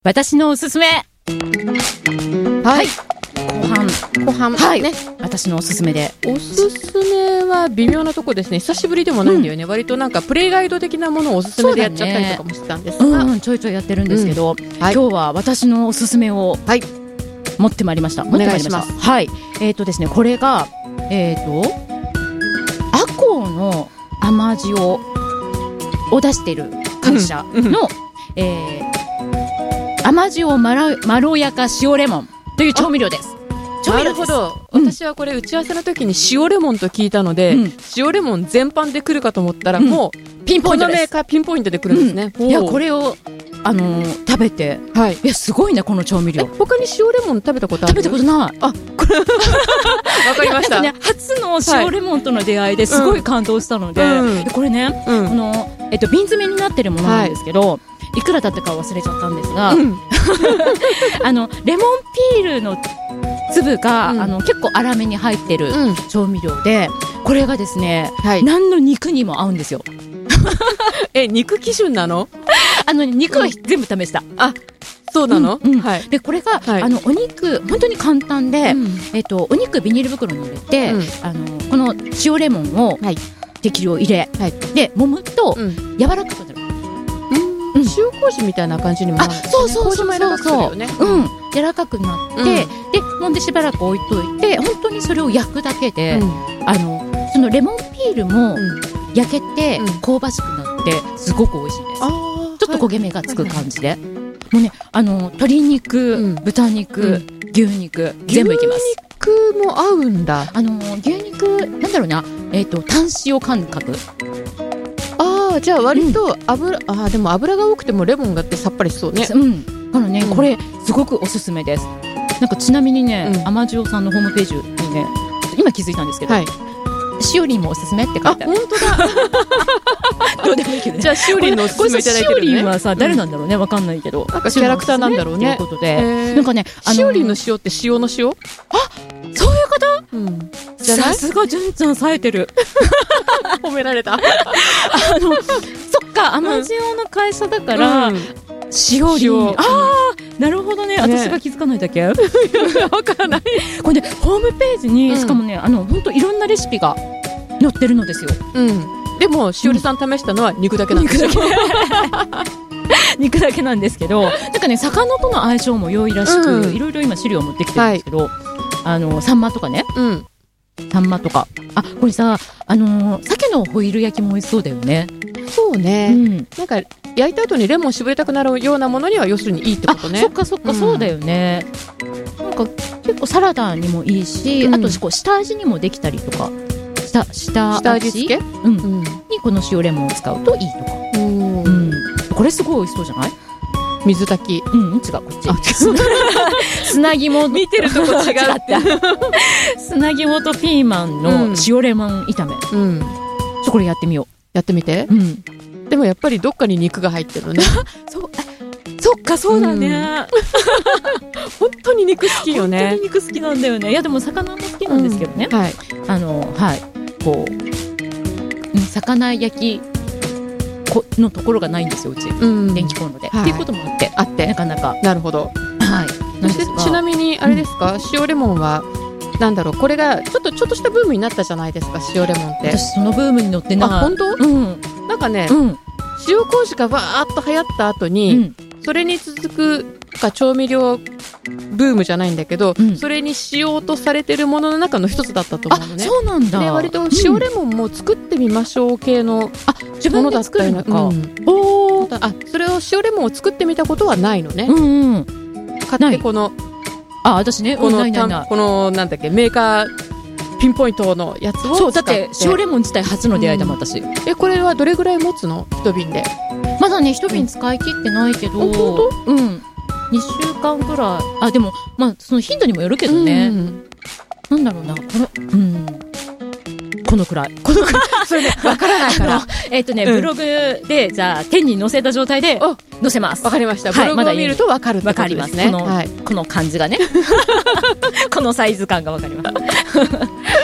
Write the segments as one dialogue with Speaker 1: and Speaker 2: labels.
Speaker 1: 私のおすすめ。はい。後半、はい、ね。私のおすすめで。
Speaker 2: おすすめは微妙なとこですね。久しぶりでもないんだよね。割となんかプレイガイド的なものをおすすめでやっちゃったりとかもしてたんですが、
Speaker 1: ちょいちょいやってるんですけど、今日は私のおすすめを持ってまいりました。
Speaker 2: お願いします。
Speaker 1: はい。ですね、これがアコウの甘塩を出している会社の、甘塩まろやか塩レモンという調味料です。
Speaker 2: なるほど、私はこれ打ち合わせの時に塩レモンと聞いたので、塩レモン全般で来るかと思ったら、もう
Speaker 1: ピンポイントです。
Speaker 2: このメーカーピンポイントで来るんですね。
Speaker 1: いや、これを食べて、いや、すごいね、この調味料。
Speaker 2: 他に塩レモン食べたことある？
Speaker 1: 食べたことない。
Speaker 2: あ、これわかりました。
Speaker 1: 初の塩レモンとの出会いですごい感動したので、これね、この瓶詰めになってるものなんですけど、いくらだったか忘れちゃったんですが、レモンピールの粒が結構粗めに入ってる調味料で、これがですね、何の肉にも合うんですよ。
Speaker 2: 肉基準なの？
Speaker 1: 肉は全部試した。
Speaker 2: あ、そうなの？
Speaker 1: で、これがお肉本当に簡単で、お肉ビニール袋に入れて、この塩レモンを適量入れ、で揉むと柔らかくなる。
Speaker 2: 塩麹みたいな感じにもなるんですね。
Speaker 1: そう
Speaker 2: 柔
Speaker 1: らかくなって、で揉んでしばらく置いといて、本当にそれを焼くだけで、そのレモンピールも焼けて香ばしくなってすごく美味しいです。ちょっと焦げ目がつく感じで、もうね、鶏肉、豚肉、牛肉全部いきます。
Speaker 2: 牛肉も合うんだ。
Speaker 1: 牛肉なんだろうな、単塩感覚。
Speaker 2: じゃあ割とでも油が多くてもレモンがあってさっぱりしそうね。
Speaker 1: これすごくおすすめです。なんかちなみにね、甘塩さんのホームページにね、今気づいたんですけど、しおりんもおすすめって書いてある。
Speaker 2: 本当だ。
Speaker 1: どうでもいいけどね。
Speaker 2: じゃあしおりんのおすすめいただいてるね。
Speaker 1: しおりんはさ、誰なんだろうね、わかんないけど、
Speaker 2: なんかキャラクターなんだろうね。
Speaker 1: ということで、なんかね、
Speaker 2: しおりんの塩って塩の塩？
Speaker 1: そういうこと？
Speaker 2: さ
Speaker 1: すが純ちゃん冴えてる。
Speaker 2: 褒められた。
Speaker 1: そっか、甘塩の会社だから、塩。なるほどね。私が気づかないだけ？わ
Speaker 2: からない。
Speaker 1: これね、ホームページに、しかもね、本当いろんなレシピが載ってるのですよ。
Speaker 2: でも、しおりさん試したのは肉だけなんですよ。
Speaker 1: 肉だけなんですけど、なんかね、魚との相性も良いらしく、いろいろ今資料を持ってきてるんですけど、サンマとかね。サンマとか。これさ、鮭のホイル焼きも美味しそうだよね。
Speaker 2: そうね。なんか、焼いた後にレモン絞りたくなるようなものには要するにいいってことね。
Speaker 1: そっか、そうだよね。なんか、結構サラダにもいいし、あと下味にもできたりとか、下味付けにこの塩レモンを使うといいとか。これすごい美味しそうじゃない？
Speaker 2: 水炊き。
Speaker 1: 違う、こっち。砂肝。
Speaker 2: 見てるとこ違うって。
Speaker 1: 砂肝とピーマンの塩レモン炒め。これやってみよう。
Speaker 2: やってみて。でもやっぱりどっかに肉が入ってるのね。
Speaker 1: そっか、そうだね。
Speaker 2: 本当に肉好きよね。
Speaker 1: 本当に肉好きなんだよね。いや、でも魚も好きなんですけどね。こう、魚焼きのところがないんですよ、うち。電気コンロで。っていうこともあって、なかなか。
Speaker 2: なるほど。ちなみに、あれですか、塩レモンは、なんだろう、これがちょっとしたブームになったじゃないですか、塩レモンって。
Speaker 1: 私そのブームに乗ってない。
Speaker 2: 本当？なんかね、塩麹がわーっと流行った後に、それに続く調味料ブームじゃないんだけど、それにしようとされてるものの中の一つだったと思うのね。
Speaker 1: そうなんだ。
Speaker 2: で、割と塩レモンも作ってみましょう系のものだったりそれを塩レモンを作ってみたことはないのね。買ってこの
Speaker 1: 私ね、
Speaker 2: このなんだっけ、メーカーピンポイントのやつを使って。
Speaker 1: だって塩レモン自体初の出会いだもん、私。
Speaker 2: これはどれぐらい持つの？一瓶で。
Speaker 1: まだね、一瓶使い切ってないけど、2週間ぐらい。でも、その頻度にもよるけどね。なんだろうな、このくらい。
Speaker 2: それね、わからないから。
Speaker 1: ブログで、じゃあ、手に載せた状態で、載せます。
Speaker 2: わかりました。ブログを見るとわかるってことですね。
Speaker 1: この感じがね。このサイズ感がわかります。なん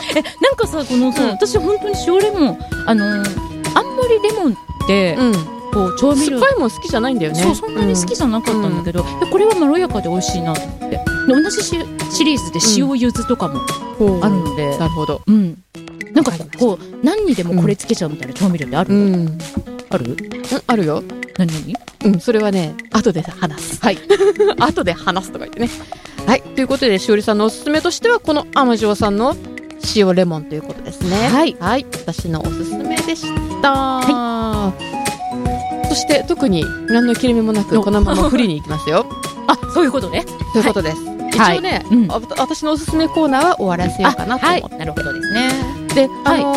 Speaker 1: かさ、私本当に塩レモン、あんまりレモンって、 こう調味料
Speaker 2: 酸っぱいもん好きじゃないんだよね。
Speaker 1: そう、そんなに好きじゃなかったんだけど、これはまろやかで美味しいなと思って。で同じシリーズで塩柚子とかもあるので、
Speaker 2: なるほど。
Speaker 1: なんかこう何にでもこれつけちゃうみたいな調味料ってある？ある？
Speaker 2: あるよ。
Speaker 1: 何？
Speaker 2: それはね、後で話す。はい。後で話すとか言ってね。はい。ということで、しおりさんのおすすめとしては、この甘塩さんの塩レモンということですね。はい。はい。私のおすすめでした。はい。そして、特に何の切れ目もなく、このままフリーに行きますよ。
Speaker 1: あ、そういうことね。
Speaker 2: そういうことです。一応ね、私のおすすめコーナーは終わらせようかなと思って。
Speaker 1: なるほどですね。
Speaker 2: で、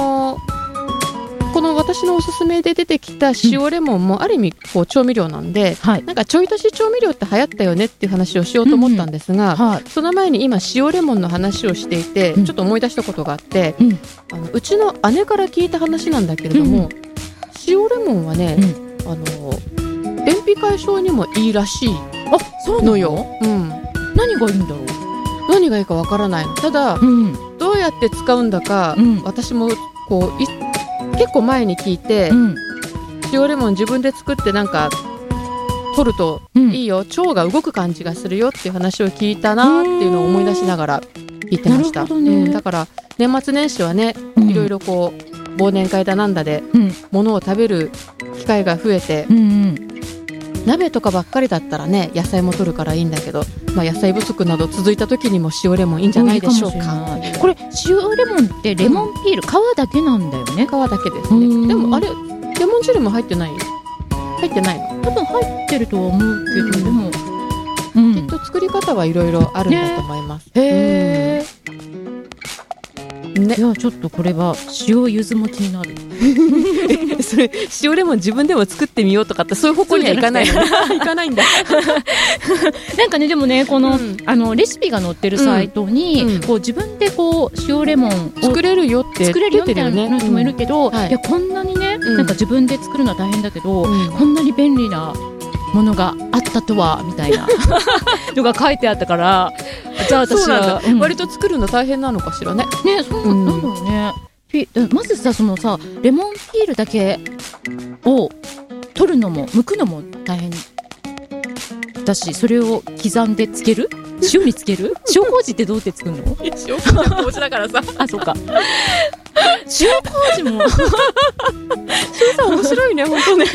Speaker 2: この私のおすすめで出てきた塩レモンもある意味こう調味料なんで、なんかちょい足し調味料って流行ったよねっていう話をしようと思ったんですが、その前に今塩レモンの話をしていて、ちょっと思い出したことがあって、うちの姉から聞いた話なんだけれども、塩レモンはね、便秘解消にもいいらしいのよ。
Speaker 1: 何がいいんだろう。
Speaker 2: 何がいいかわからないの。ただ、どうやって使うんだか、私もこう結構前に聞いて、塩レモン自分で作ってなんか取るといいよ、腸が動く感じがするよっていう話を聞いたなっていうのを思い出しながら聞いてました。だから年末年始はね、いろいろこう忘年会だなんだで、物を食べる機会が増えて、鍋とかばっかりだったらね、野菜も取るからいいんだけど、野菜不足など続いた時にも塩レモンいいんじゃないでしょうか。
Speaker 1: これ塩レモンってレモンピール、皮だけなんだよね。
Speaker 2: 皮だけですね。でもあれレモン汁も入ってない？入ってないの？
Speaker 1: 多分入ってるとは思うけど、でも
Speaker 2: きっと作り方はいろいろあるんだと思います。
Speaker 1: へー。いや、ちょっとこれは塩柚子も気になる。
Speaker 2: それ塩レモン自分でも作ってみようとかってそういう方向にはいかないの？いかないんだ。
Speaker 1: なんかね、でもね、この、レシピが載ってるサイトに、こう自分でこう塩レモンを
Speaker 2: 作れるよって
Speaker 1: 作れるよみたいな人もいるけど、いやこんなにね、なんか自分で作るのは大変だけど、こんなに便利なものがあったとはみたいなのが書いてあったから、じゃあ私は
Speaker 2: 割と作るの大変なのかしらね。
Speaker 1: ね、そうなんだろうね。まずさ、そのさ、レモンピールだけを取るのも剥くのも大変だし、それを刻んでつける、塩につける、塩麹ってどうやって作るの？
Speaker 2: 塩麹は麹だからさ。
Speaker 1: あ、そうか。塩麹も
Speaker 2: 塩さん面白いね、本当ね。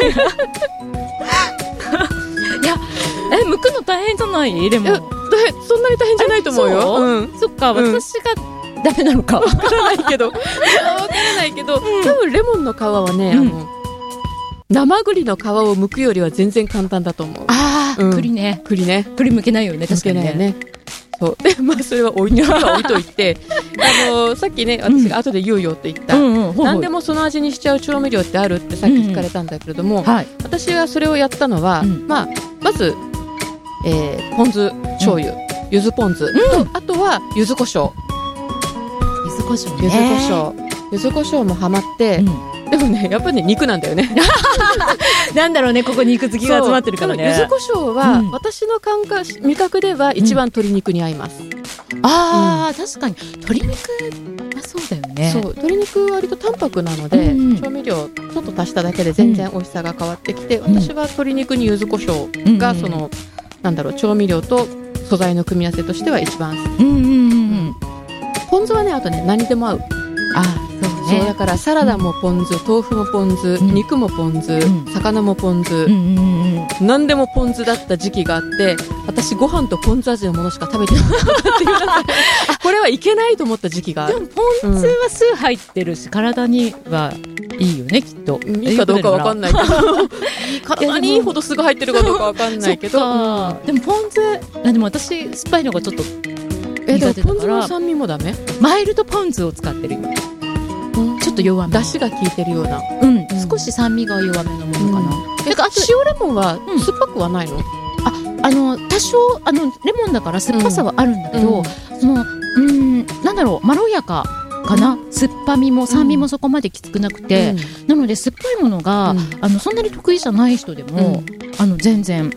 Speaker 1: いや、剥くの大変じゃない？レモン。
Speaker 2: そんなに大変じゃないと思うよ。
Speaker 1: そっか、私がダメなのか。
Speaker 2: わからないけど、多分レモンの皮はね、生栗の皮を剥くよりは全然簡単だと思う。
Speaker 1: 栗ね。栗剥けないよね、確かにね。
Speaker 2: そうで、それは置いといて、さっきね、私が後で言うよって言った、何でもその味にしちゃう調味料ってあるってさっき聞かれたんだけれども、私がそれをやったのは、まずポン酢醤油、柚子ポン酢と、あとは柚子胡椒。柚子胡椒もハマって、でもね、やっぱりね、肉なんだよね。
Speaker 1: なんだろうね、ここ肉好きが集まってるからね。
Speaker 2: 柚子胡椒は、私の味覚では一番鶏肉に合います。
Speaker 1: 確かに鶏肉はそうだよね。
Speaker 2: 鶏肉は割と淡白なので、調味料ちょっと足しただけで全然美味しさが変わってきて、私は鶏肉に柚子胡椒がその、なんだろう、調味料と素材の組み合わせとしては一番好き。ポン酢はね、あとね、何でも合う。そうだからサラダもポン酢、豆腐もポン酢、肉もポン酢、魚もポン酢、何でもポン酢だった時期があって、私ご飯とポン酢味のものしか食べてなかったっていうこれはいけないと思った時期がある。
Speaker 1: でもポン酢は酢入ってるし、体にはいいよね、きっと。
Speaker 2: いいかどうかわかんないけど、体にいいほど酢が入ってるかどうかわかんないけど、
Speaker 1: でもポン酢、でも私酸っぱいのがちょっと苦手だから。
Speaker 2: ポン酢の酸味もダメ？
Speaker 1: マイルドポン酢を使ってる今。ちょっと弱め。
Speaker 2: 出汁が効いてるような。
Speaker 1: 少し酸味が弱めのものかな。
Speaker 2: あと塩レモンは酸っぱくはないの？
Speaker 1: 多少レモンだから酸っぱさはあるんだけど、なんだろう、まろやかかな。酸っぱみも酸味もそこまできつくなくて、なので酸っぱいものがそんなに得意じゃない人でも全然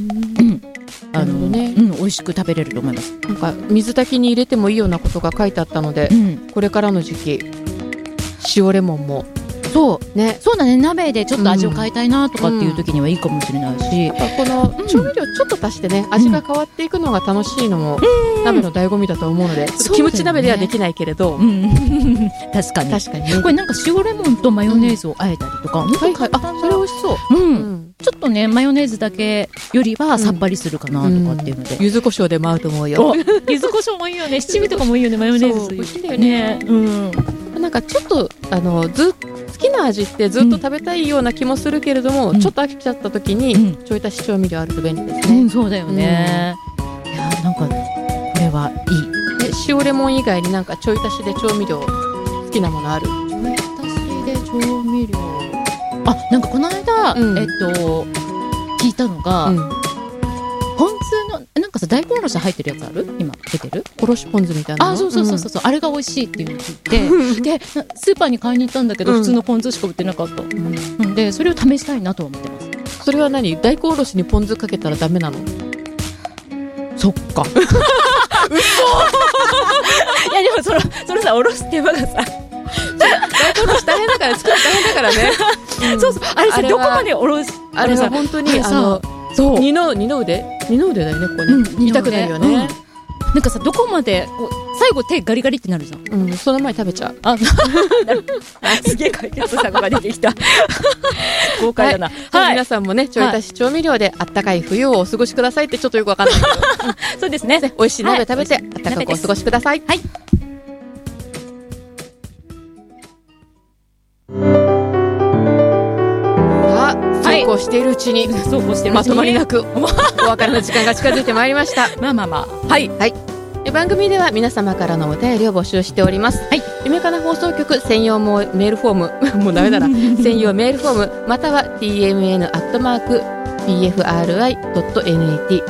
Speaker 1: 美味しく食べれると思います。
Speaker 2: なんか水炊きに入れてもいいようなことが書いてあったので、これからの時期塩レモンも
Speaker 1: そうね、そうだね、鍋でちょっと味を変えたいなとかっていう時にはいいかもしれないし、
Speaker 2: この調味料ちょっと足してね、味が変わっていくのが楽しいのも鍋の醍醐味だと思うので、キムチ鍋ではできないけれど、
Speaker 1: 確かに
Speaker 2: ね、
Speaker 1: これなんか塩レモンとマヨネーズをあえたりとか、
Speaker 2: はいはい、あ、それ美味しそう、
Speaker 1: ちょっとねマヨネーズだけよりはさっぱりするかなとかっていうので、
Speaker 2: 柚子胡椒でも合うと思うよ。
Speaker 1: 柚子胡椒もいいよね、七味とかもいいよね、マヨネーズ。
Speaker 2: 美味しいんだよね。なんかちょっと好きな味ってずっと食べたいような気もするけれども、ちょっと飽きちゃった時にちょい足し調味料あると便利ですね。
Speaker 1: そうだよね。いやなんかこれはいい。
Speaker 2: で塩レモン以外になんかちょい足しで調味料好きなものある？ちょ
Speaker 1: い足しで調味料、なんかこの間、聞いたのが、ポン酢のなんかさ、大根おろし入ってるやつある？今出てる？
Speaker 2: おろしポン酢みたいなの？
Speaker 1: そう、あれが美味しいっていうのを聞いてでスーパーに買いに行ったんだけど、普通のポン酢しか売ってなかった。でそれを試したいなと思ってます。
Speaker 2: それは何？大根おろしにポン酢かけたらダメなの？
Speaker 1: そっか。嘘。いやでもそれさ、おろす手間がさ、
Speaker 2: 大根おろし大変だから、作る大変だからね。
Speaker 1: そうあれさ、どこまでおろし、
Speaker 2: あれは本当にそう二の腕だよね、ここね、痛くなるよね。
Speaker 1: なんかさ、どこまで最後手ガリガリってなるじゃん。
Speaker 2: その前に食べちゃう。
Speaker 1: すげえ解決策が出てきた。豪快だな。
Speaker 2: 皆さんもね、ちょい足し調味料であったかい冬をお過ごしくださいって、ちょっとよくわかんないけど
Speaker 1: そうですね、
Speaker 2: 美味しい鍋食べてあったかくお過ごしください。はい。そうこうしているうちにまとまりなくお別れの時間が近づいてまいりました。はい。番組では皆様からのお便りを募集しております。夢かな放送局専用メールフォームもうダメだな専用メールフォームまたは tmn@pfri.net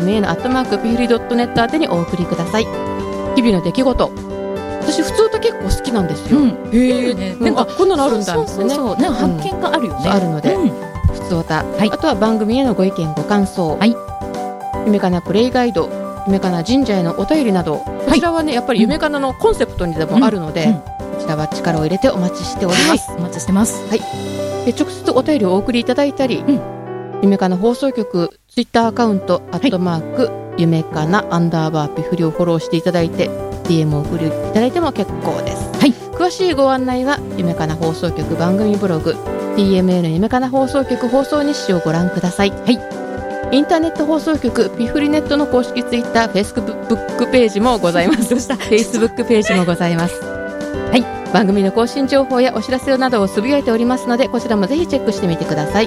Speaker 2: tmn@pfri.net 宛てにお送りください。日々の出来事、私普通と結構好きなんですよ。なんかこんなのあるんだみたいなね、
Speaker 1: 発見があるよね。
Speaker 2: あるので普通歌、あとは番組へのご意見ご感想、夢かなプレイガイド、夢かな神社へのお便りなど、こちらはねやっぱり夢かなのコンセプトにでもあるので、こちらは力を入れてお待ちしております。
Speaker 1: お待ちしてます。
Speaker 2: で直接お便りをお送りいただいたり、夢かな放送局ツイッターアカウント夢かな_ピフリをフォローしていただいて DM を送りいただいても結構です。詳しいご案内は夢かな放送局番組ブログ TMN 夢かな放送局放送日誌をご覧ください。インターネット放送局ピフリネットの公式ツイッターフェイスブックページもございます。フェイスブックページもございます。番組の更新情報やお知らせなどをつぶやいておりますので、こちらもぜひチェックしてみてください。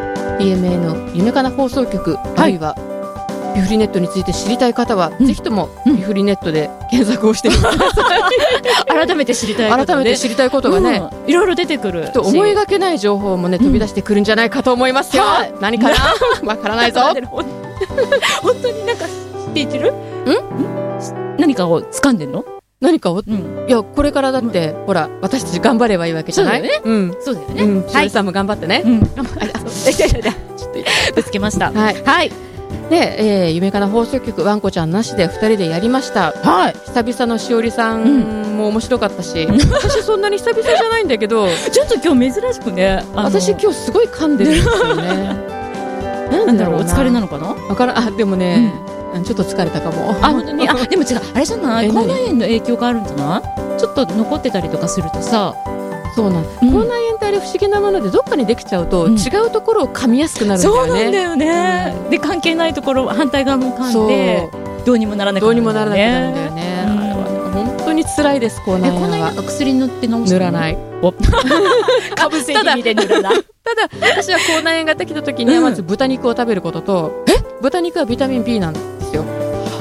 Speaker 2: TMN の夢かな放送局、あるいはピフリネットについて知りたい方は、ぜひともピフリネットで検索をしてみてください。
Speaker 1: 改めて知りたいこと、
Speaker 2: 改めて知りたいことがね、
Speaker 1: いろいろ出てくる。
Speaker 2: 思いがけない情報もね飛び出してくるんじゃないかと思いますよ。何かなわからないぞ。
Speaker 1: 本当になんか知っている？何かを掴んでんの？何かを、いやこれからだって、ほら私たち頑張ればいいわけじゃない？そうだよね。しおりさんも頑張ってね。ちょっとぶつけました。で、夢かな放送局わんこちゃんなしで2人でやりました。久々のしおりさんも面白かったし、私そんなに久々じゃないんだけどちょっと今日珍しくね、私今日すごい噛んでるんですよね。なんだろう、お疲れなのかな、わからん。でもね、ちょっと疲れたかも。本当に。でも違う、あれじゃない、口内炎の影響があるんじゃない？ちょっと残ってたりとかするとさ。そうなん、口内炎ってあれ不思議なもので、どっかにできちゃうと違うところを噛みやすくなるんだよね。そうなんだよね。で関係ないところ反対側も噛んでどうにもならなくなるんだよね。あれは本当に辛いです。口内炎は薬塗って治す？塗らない。かぶせ気味で塗らない。ただ私は口内炎ができた時にはまず豚肉を食べることと、豚肉はビタミン B なんですよ。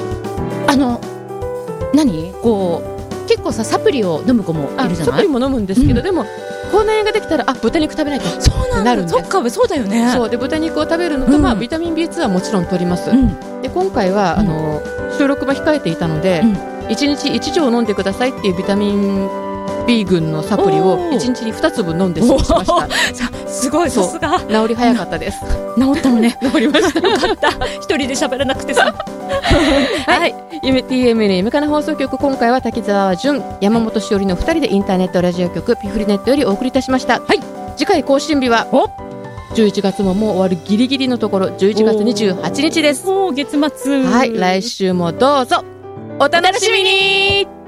Speaker 1: 何こう結構さ、サプリを飲む子もいるじゃない？サプリも飲むんですけど、でも口内炎ができたら豚肉食べなきゃってなるんです。そっか、そうだよね。そうで豚肉を食べるのと、ビタミン B2 はもちろん取ります。で今回は収録も控えていたので、1日1錠飲んでくださいっていうビタミン B 群のサプリを1日に2粒飲んで過ごしました。すごい、さすが治り早かったです。 治ったのね。
Speaker 2: 治りました。
Speaker 1: よかった。一人で喋らなくてさ。
Speaker 2: はい。夢 TMN 夢かな放送局、今回は滝沢純、山本しおりの2人でインターネットラジオ局ピフリネットよりお送りいたしました。はい。次回更新日は11月ももう終わるギリギリのところ、11月28日です。
Speaker 1: もう月末。
Speaker 2: はい。来週もどうぞお楽しみに。